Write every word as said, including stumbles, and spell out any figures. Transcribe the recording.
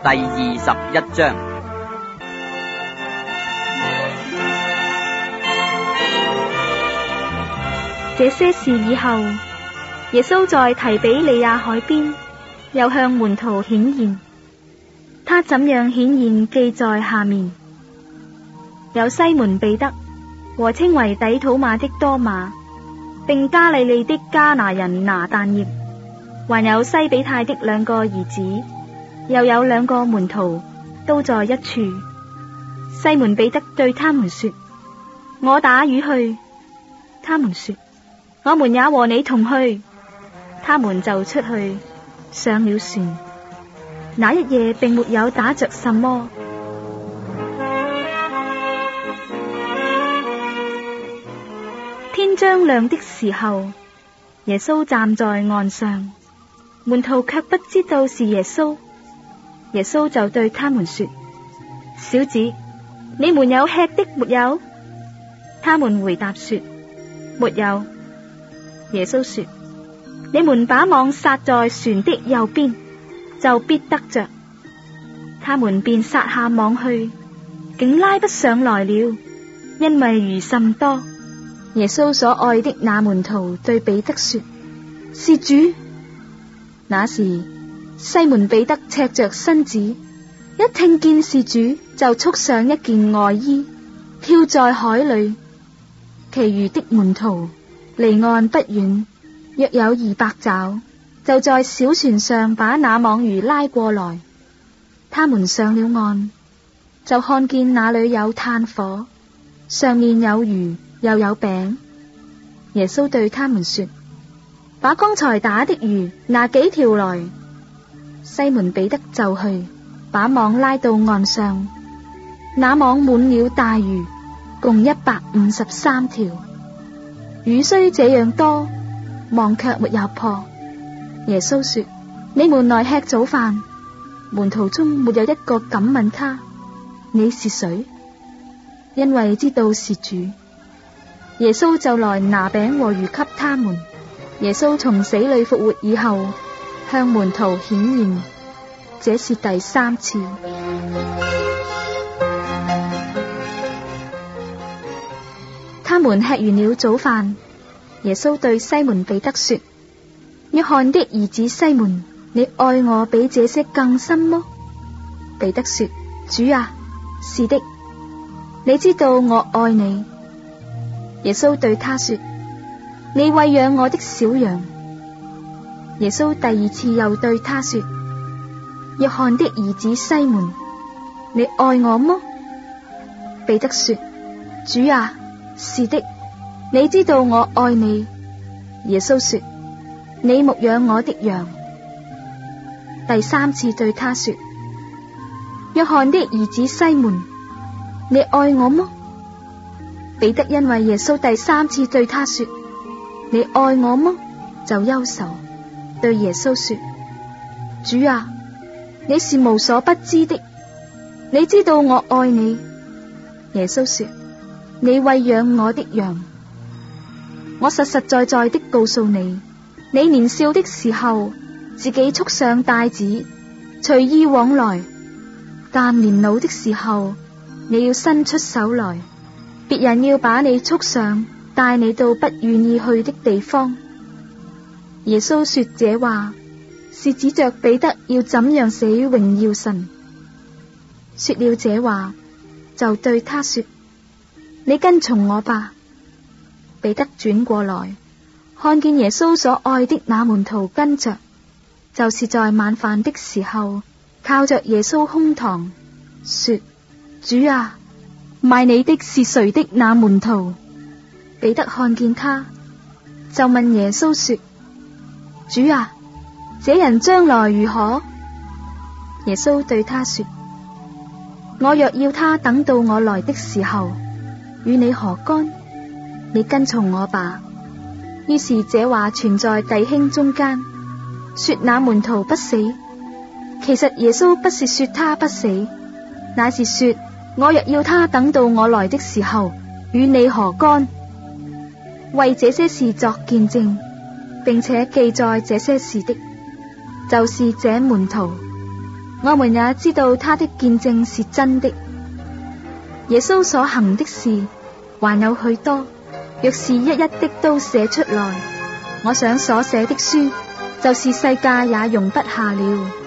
第二十一章。 這些事以後，耶穌在提比利亞海邊又向門徒顯現，他怎樣顯現記在下面。有西門彼得和稱為底土馬的多馬，並加利利的迦拿人拿但業，還有西比泰的兩個兒子，又有兩個門徒都在一處。西門彼得對他們說：我打魚去。他們說：我們也和你同去。他們就出去上了船，那一夜並沒有打着什麼。天將亮的時候，耶穌站在岸上，門徒卻不知道是耶穌。耶穌就對他們說：小子，你們有吃的沒有？他們回答說：沒有。耶穌說：你們把網撒在船的右邊，就必得着。他們便撒下網去，竟拉不上來了，因為魚甚多。耶穌所愛的那門徒對彼得說：是主。那時西門彼得赤着身子，一聽見是主，就束上一件外衣，跳在海裏。其餘的門徒離岸不遠，約有二百肘，就在小船上把那網魚拉過來。他們上了岸，就看見那裏有炭火，上面有魚又有餅。耶穌對他們說：把剛才打的魚拿幾條來。西門彼得就去，把網拉到岸上，那網滿了大魚，共一百五十三條。魚雖這樣多，網卻沒有破。耶穌說：你們來吃早飯。門徒中沒有一個敢問他：你是誰？因為知道是主。耶穌就來拿餅和魚給他們。耶穌從死裏復活以後，向門徒顯現，這是第三次。他們吃完了早飯，耶穌對西門彼得說：約翰的兒子西門，你愛我比這些更深麼？彼得說：主啊，是的，你知道我愛你。耶穌對他說：你餵養我的小羊。耶穌第二次又對他說：約翰的兒子西門，你愛我麼？彼得說：主啊，是的，你知道我愛你。耶穌說：你牧養我的羊。第三次對他說：約翰的兒子西門，你愛我麼？彼得因為耶穌第三次對他說：你愛我麼？就憂愁，對耶穌說：主啊，你是無所不知的，你知道我愛你。耶穌說：你餵養我的羊。我實實在在的告訴你，你年少的時候，自己束上帶子，隨意往來；但年老的時候，你要伸出手來，別人要把你束上，帶你到不願意去的地方。耶穌說這話，是指着彼得要怎樣死榮耀神。說了這話，就對他說：你跟從我吧。彼得轉過來，看見耶穌所愛的那門徒跟着，就是在晚飯的時候，靠着耶穌胸膛，說：主啊，賣你的是誰的那門徒？彼得看見他，就問耶穌說：主啊，這人將來如何？耶穌對他說：我若要他等到我來的時候，與你何干？你跟從我吧。於是這話傳在弟兄中間，說那門徒不死。其實耶穌不是說他不死，乃是說我若要他等到我來的時候，與你何干？為這些事作見證，並且記載這些事的，就是這門徒。 我們也知道他的見證是真的。耶穌所行的事還有許多，若是一一的都寫出來，我想所寫的書就是世界也容不下了。